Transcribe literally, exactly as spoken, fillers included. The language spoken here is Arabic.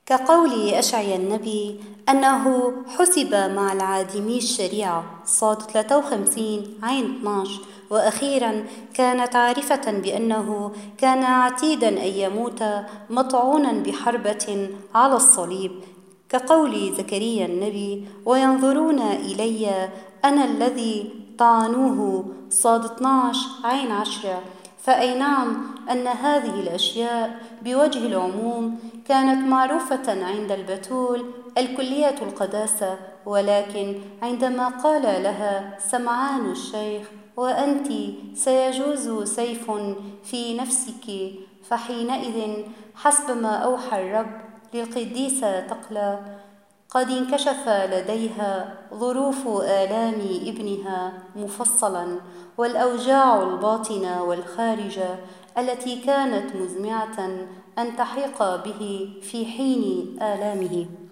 كقول أشعيا النبي أنه حسب مع العادمي الشريعة صاد ثلاثة وخمسين عين اثناشر. وأخيرا كانت عارفة بأنه كان عتيدا أن يموت مطعونا بحربة على الصليب، كقول زكريا النبي وينظرون إلي أنا الذي طعنوه صاد اثناشر عين عشرة. فأي نعم أن هذه الأشياء بوجه العموم كانت معروفة عند البتول الكلية القداسة، ولكن عندما قال لها سمعان الشيخ وأنت سيجوز سيف في نفسك، فحينئذ حسب ما أوحى الرب للقديسة تقلى قد انكشف لديها ظروف آلام ابنها مفصلا، والأوجاع الباطنة والخارجة التي كانت مزمعة أن تحيق به في حين آلامه.